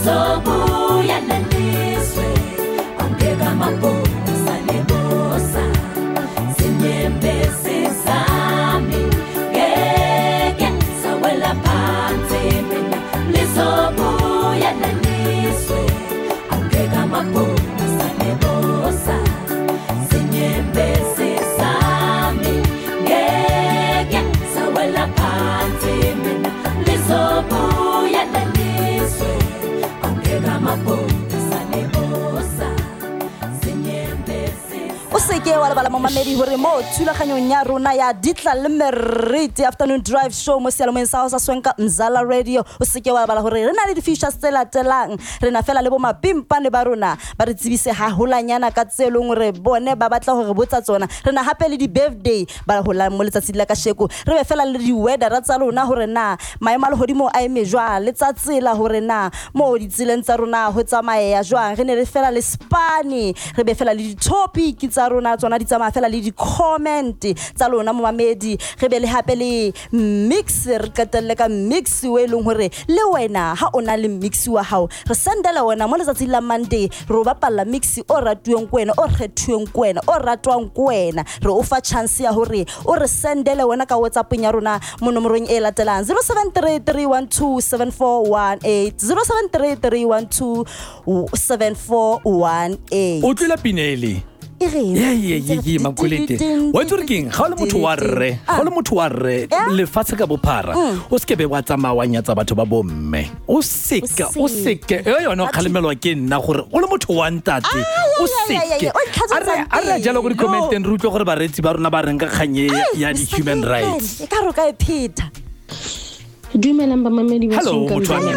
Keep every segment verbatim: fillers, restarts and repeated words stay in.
lizobuya lelizwe ongeka mabona salebosa sinyembezi zami ngeke sawela phansi mina lizobuya lelizwe ongeka mabona salebosa sinyembezi zami ngeke sawela phansi mina lizobuya lelizwe ongeka mabona salebosa sinyembezi o seke wa lebala mo mamedi hore mo thulaganyong ya rona ya Ditla le Meriti afternoon drive show mo sealomeng sa ho sa Swenka Mzala Radio o seke wa lebala hore re na le di-features tse latelang re na fela le bo mapimpane ba rona ba re tsebise haholanyana ka tse leng hore bone ba batla hore botsa tsona re na hape le di-birthday ba hola mo letsatsi la kasheko re be fela le di-weather tsa rona hore na maemo a lehodimo a eme jwang le tsa tsela hore na mo ditseleng tsa rona ho tsamaya jwang re ne re fela le spani re be fela le di-topic tsa rona tsona di tsamaya fela le di-comment tsa lona mo mamedi re be le hape le mix re qetelle ka mix we leng hore le wena ha ona le mix wa hao re sendela wena mo letsatsi la Monday re ba palla mix o ratuweng kwena o kgethuweng kwena o ratwang kwena re o fa chance ya hore o re sendele wena ka WhatsApp nya rona mo nomorong e latelang zero seven three three one two seven four one eight zero seven three three one two seven four one eight o tlile Pineli Yeah, yeah, yeah, yeah, makulete. Wa tsore keng ga le motho wa rre, ga le motho wa rre le fatshe ka bophara. O skebe wa tsamawanya tsa batho ba bomme. O seke, o seke. E yona khalemelwa ke nna gore o le motho wa ntate. O seke. Are are jalo go di-comment re utlwe gore baretsi ba rona ba reng ka khanye ya di-human rights. E ka ro ka e pheta. Dumelang ba mamedi ba Hello, Mutwane.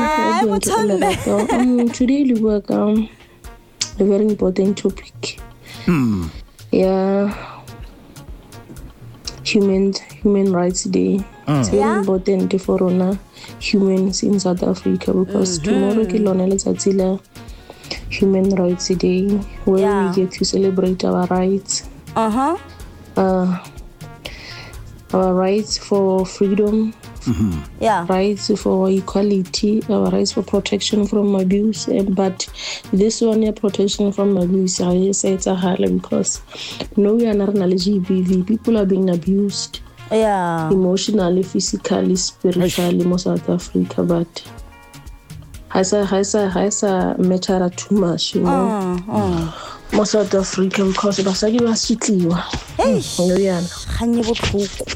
Um, today we work on a very important topic. Hmm. Yeah, human human rights day. Mm. It's very Yeah. important for Rona humans in South Africa because Mm-hmm. tomorrow ke lona letsatsi la Human Rights Day where Yeah. we get to celebrate our rights, Uh-huh. uh, our rights for freedom, Yeah. rights for equality, our rights for protection from abuse. And, but this one, yeah, protection from abuse, I say it's a hard because no, we are not G B V. People are being abused Yeah. emotionally, physically, spiritually in South Africa. But has a has a has a matter too much, you know. Mm, mm. Mo South Africa because basadi ba sitliwa. Hey. Yeah. Khanye botlhoko.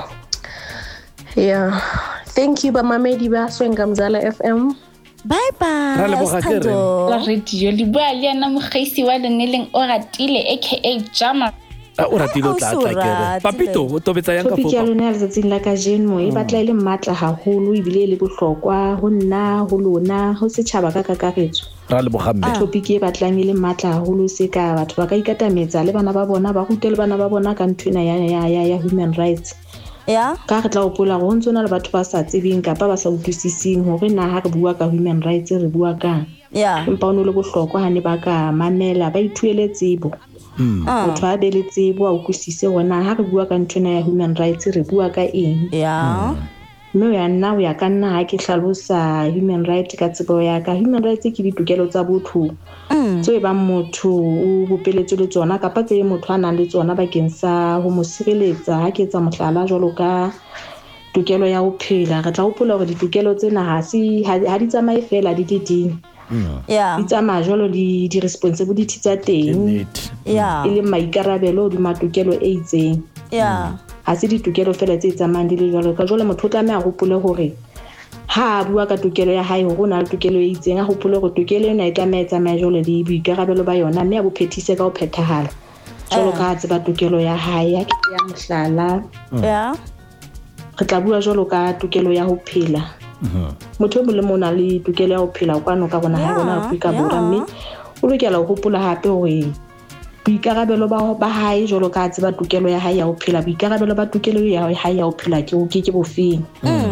Yeah. Thank you, Bamamedi ba Swenka Mzala F M. Bye bye. Ra leboga ke re. La radio li bua le yana mogaisi wa leneleng o ratile aka Jama. O ratile o tla tla kere. Papito o tobetsa yang ka Topic ya fofa. lona ya letsatsing la kajeno e batla ile matla haholo ebile le bohlokwa ho nna ho lona ho setjhaba ka kakaretso. Ra leboga mme. Topic e batlang ile matla haholo se ka batho ba ka ikatametsa le bana ba bona ba rutele bana ba bona ka nthwena ya ya ya ya human rights. Yeah. Ka re tla opola go ntsona le batho ba sa tsebeng kapa ba sa utlwisising hore na ha re bua ka human rights re bua ka. Yeah. Empa o no le bohlokwa ha ne ba ka mamela ba ithuele tsebo. Motho a be le tsebo a utlwisise hona ha re bua ka nthwena ya human rights re bua ka eng. Yeah. Mme ya nna o ya ka nna ha ke hlalosa human rights ka tsebo ya ka. Human rights ke ditokelo tsa botho tse ba motho o bopeletse le tsona kapa tse motho a nang le tsona bakeng sa ho mo sireletsa ha ke tsa mohlala jwalo ka tokelo ya ho phela. Re tla hopola hore ditokelo tsena ha se ha di tsamaye fela di ding. Yeah. Di tsamaya jwalo di di responsibility tsa teng Yeah. e le maikarabelo di matokelo e itseng. Yeah. Ha se ditokelo fela tse tsamayang di le jwalo ka jwale motho o tlameha a hopole hore ha a bua ka tokelo ya hae hore o na le tokelo e itseng a hopole hore tokelo ena e tlameha e tsamaya jwalo le boikarabelo ba yona mme a bo phethise ka ho phethahala jwalo ka a tseba tokelo ya hae ya ke ya mohlala. Yeah. Re tla bua jwalo ka tokelo ya ho phela. Motho mo le mona le tokelo ya ho phela kwano ka bona ha bona Afrika Borwa mme o lokela ho hopola hape hore boikarabelo ba ba hae jwalo ka tseba tokelo ya hae ya ho phela boikarabelo ba tokelo ya hae ya ho phela ke o ke ke bofeng.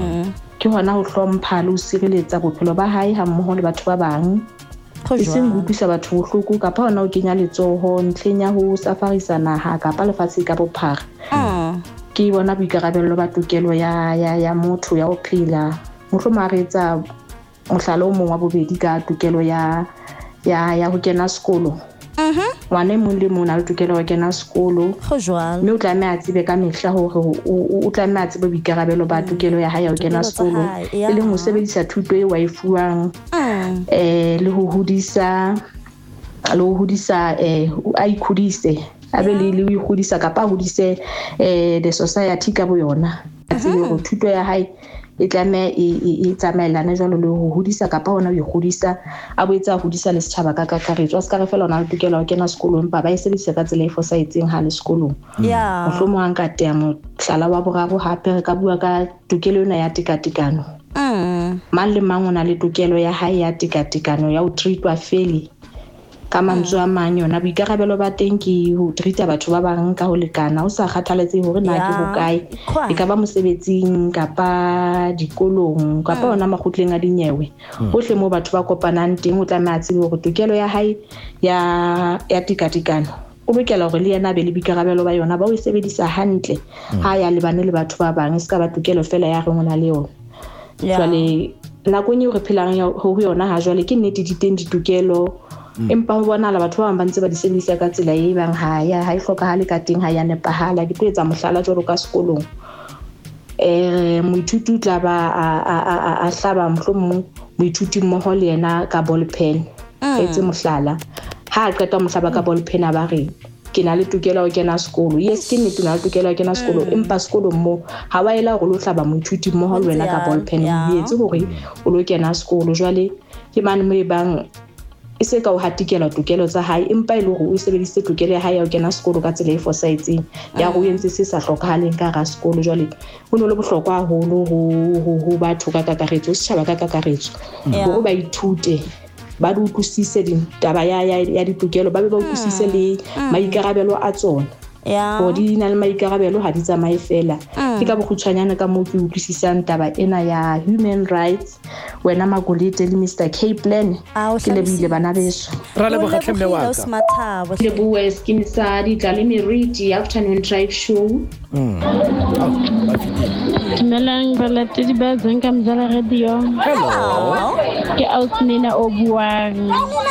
Ke hona ho hlompha le ho sireletsa bophelo ba hae ha mmoho le batho ba bang. E seng ho tlisa batho bohloko kapa hona ho kenya letsoho ntlheng ya ho safarisa naha kapa lefatshe ka bophara. Ke bona boikarabelo ba tokelo ya ya ya motho ya ho phela. Motho ma retsa mohlala o mong wa bobedi ka tokelo ya ya ya ho kena sekolo. Mhm. Ngwana mong le mong a le tokelo ya ho kena sekolo. Go jwalo. Mme o tlameha a tsebe ka mehla hore o tlameha a tsebe boikarabelo ba tokelo ya hae ya ho kena sekolo. E leng ho sebedisa thuto e wa e fuwang eh le ho hodisa le ho hodisa eh a ikhudise a be le le ho ikhudisa kapa hodise eh the society ka boyona. A tsebe ho thuto ya hae e tlameha e tsamaelana jwalo le ho hodisa kapa hona ho ikhudisa a boetsa ho hodisa le setjhaba ka kakaretso a ska re fela ona le tokelo ho kena sekolo empa ba e sebedisa ka tsela e fosahetseng ha le sekolong. Yeah. Mohlomong ka temo hlala wa boraro hape re ka bua ka tokelo ena ya tekatekano. Mm. Mang le mang ona le tokelo ya hae ya tekatekano ya ho treatwa fairly. Ka mantswe a mang yona boikarabelo ba teng ke ho treata batho ba bang ka ho lekana o sa kgathaletse hore na ke hokae e ka ba mosebetsing kapa dikolong kapa ona makgotleng a dinyewe hohle mo batho ba kopanang teng o tlameha tsebe hore tokelo ya hae ya ya tekatekano o lokela hore le yena be le boikarabelo ba yona ba o sebedisa hantle ha ya lebane le batho ba bang e ska ba tokelo fela ya re ngona le yona. Jwale nakong eo re phelang ho yona ha jwale ke nnete di teng ditokelo empa ho bona la batho ba bang ba ntse ba di sebedisa ka tsela e bang ha ya ha e hlokahale ka teng ha ya nepahala ke tlo etsa mohlala jwalo ka sekolong eh moithuti tla ba a a hlaba mohlomong moithuti mmoho le yena ka ball pen etse mohlala ha a qeta mohlaba ka ball pen a ba re ke na le tokelo ho kena sekolo yes ke nnete na le tokelo ho kena sekolo empa sekolo mo ha wa ela go lo hlaba moithuti mmoho le wena ka ball pen e etse hore o lo kena sekolo jwale ke man mo e bang e se ka o hatikela tokelo tsa hae empa ile hore o sebedise tokelo ya hae ya ho kena sekolo ka tsela e fosahetseng ya go entse se sa hlokahaleng ka ga sekolo jwale ho no le bohlokwa haholo ho ho batho ka kakaretso setjhaba ka kakaretso hore ba ithute ba di utlwisise ditaba ya ya ditokelo ba be ba utlwisise le maikarabelo a tsona ya ho di na le maikarabelo ha di tsamae fela ke ka bokgutshwanyana ka mo ke utlwisisang taba ena ya human rights wena Magolete le Mister Caplan ke le bile bana beso ra le bogatlhe mme wa ka le buwe skin sa di tla le meriti afternoon drive show Dumelang balatedi ba Zenka Mzala Radio. Hello. Ke Ausnina o buang.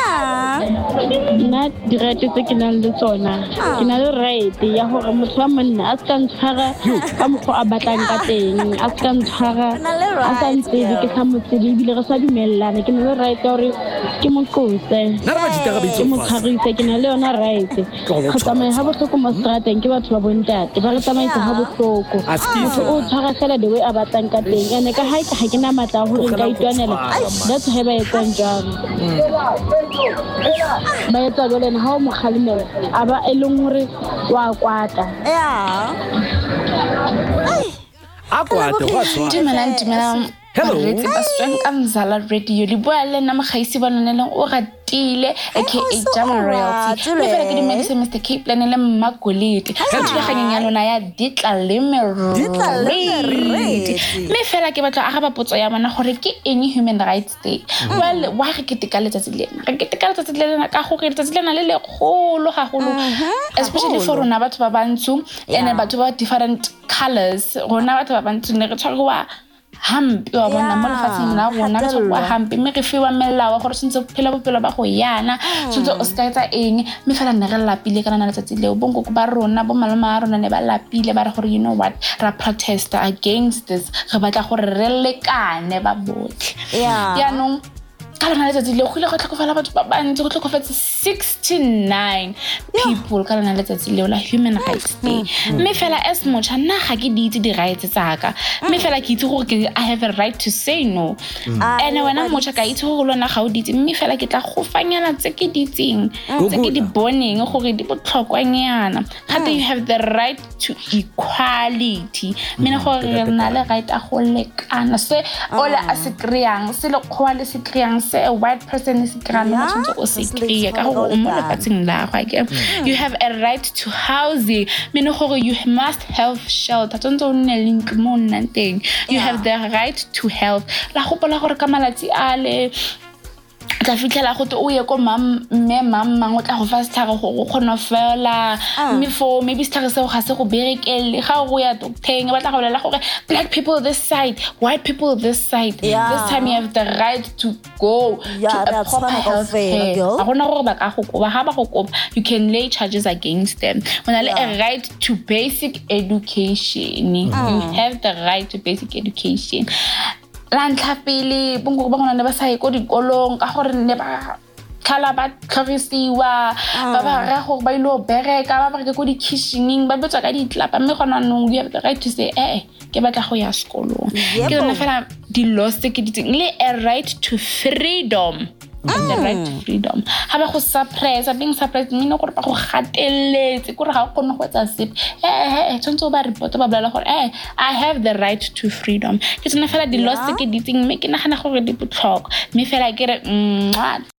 Nna direte tse ke nang le tsona ke na le right ya hore motho wa monna a ska ntshwara ka mokgo a batlang ka teng a ska ntshwara a sa ntsebe ke sa motsedi bile re sa dumellana ke na le right ya hore ke mo qose Na re ba ditaba bitso mo tshwarise ke na le yona right go tsamaya ha bohloko mo strateng ke batho ba bontate ba re tsamaisa ha bohloko motho o tshwara fela the way a batlang ka teng ene ka ha ke na matla hore nka itwanela that's how ba etsang jang ba etsa jole ha o mo khalimela aba e leng hore wa kwata ya a kwata wa tswa Dumelang dumelang Hello. Baretsi ba Swanka Mzala Radio le bua le nna mogaisi ba lona o ratile aka Jama Royalty le fela ke dumedise Mister Caplan le Magolete ka thulaganyong ya lona ya ditla le meriti me fela ke batla aga ba potso ya bona gore ke eng Human Rights Day well wa re ke teka letsatsi lena re ke teka letsatsi lena ka gore letsatsi lena le le golo gagolo especially for rona batho ba bantsho ene batho ba different colors rona batho ba bantsho ne re tshwarwa hampi wa bona mo lefatsheng la rona re tswa hampi me re fiwa melao gore sentse phela bophelo ba go yana sentse o ska etsa eng me fela ne re lapile kana na letsatsi leo bongo go ba rona bo maloma a rona ne ba lapile ba re gore you know what ra protest against this re batla gore re lekane ba botlhe ya no ka lona letsatsi leo go ile go tlhokofala batho ba bantsi go tlhokofetse sixty-nine people ka lona letsatsi leo la Human Rights Day me fela as mocha nna ga ke di itse di rights tsaka me fela ke itse gore I have a right to say no and when I'm mocha ka itse gore lona ga o di itse me fela ke tla go fanyana tse ke di itseng tse ke di boneng gore di botlhokwanyana gape you have the right to equality me ne gore re na le right a go lekana se ola a se kreang se le khwale se kreang se a white person is grand motho o se kria ka go mo le patsing la go ke you have a right to housing me ne gore you must have shelter tonto nne link mo nnanteng you have the right to health la go pola gore ka malatsi a le tla fitlhela go te o ye ko mam mme mam mang o tla go fa setlhare go go kgona fela mme for maybe setlhare seo ga se go berekele ga go ya docteng ba tla go bolela gore black people this side white people this side Yeah. this time you have the right to go Yeah, to re a a proper tshwana health kaofela, care girl. ga gona gore ba ka go koba ga ba go koba you can lay charges against them o na le Yeah. a right to basic education you have the right to basic education la ntlha pele bongwe ba gona le ba sa ye ko dikolong ka gore ne ba khala ba tlhorisiwa ba ba ra gore ba ilo bereka ba ba re ko di-kitchening ba betswa ka ditlapa mme gona no you have the right to say eh ke batla go ya sekolong ke tsona fela di-laws tse ke ditseng le a right to freedom the right to freedom ha ba go suppressa being suppressed mme no gore ba go gateletse gore ga o kgone go etsa sepe eh eh tshwantse o ba report ba bolela gore eh I have the right to freedom ke tsona fela di-laws tse ke ditseng mme ke nagana gore di botlhokwa mme fela ke re